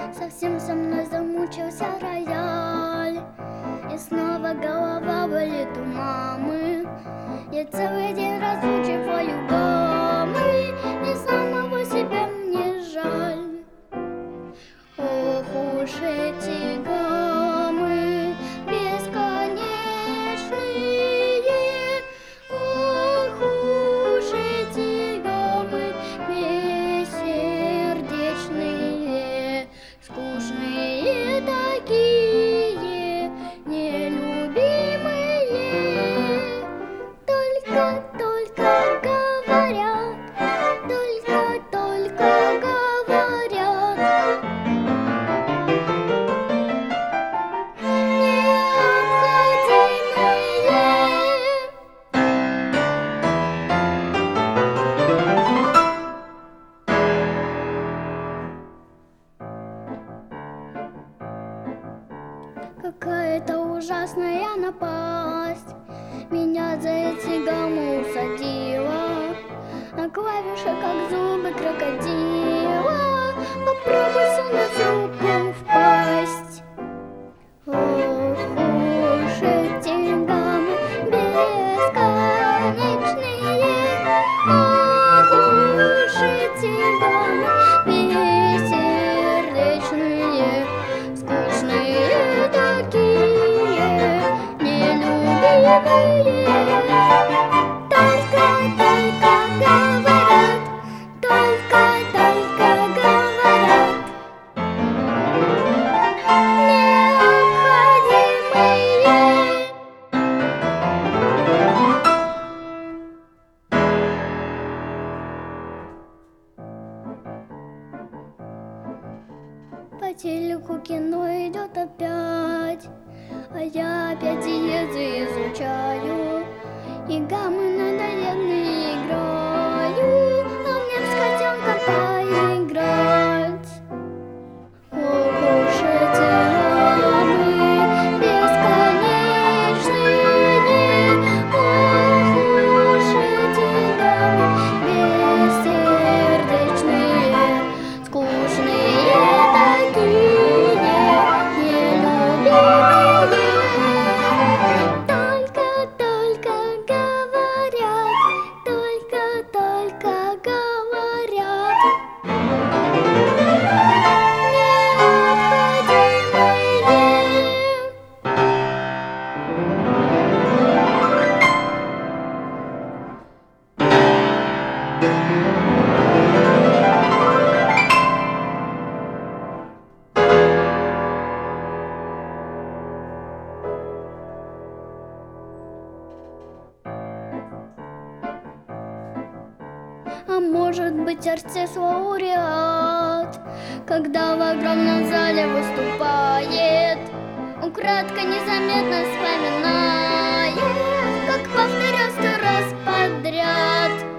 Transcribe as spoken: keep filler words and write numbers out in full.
Совсем со мной замучился рояль, и снова голова болит у мамы. Я целый день разучиваю гаммы, и самого себя мне жаль. Ох уж эти гаммы бесконечные, ох уж эти гаммы бессердечные, скучные такие, нелюбимые. Только-только говорят, только-только говорят, необходимые. Какая-то ужасная напасть меня за эти гаммы усадила, а клавиши как зубы крокодила. Попробуй сунуть руку впасть. Ох уж эти гаммы бесконечные, ох уж эти гаммы бессердечные, скучные такие, нелюбимые. Только-только говорят, только-только говорят, необходимые. По телеку кино идет опять, а я опять диезы изучаю, и гаммы надоедные играю, а мне б с котенком поиграть. Ох уж эти гаммы бесконечные, ох уж эти гаммы бессердечные, скучные такие, нелюбимые. Только-только говорят, только-только говорят, необходимые. А может быть, артист лауреат, когда в огромном зале выступает, украдко незаметно вспоминает, как повторял сто раз подряд.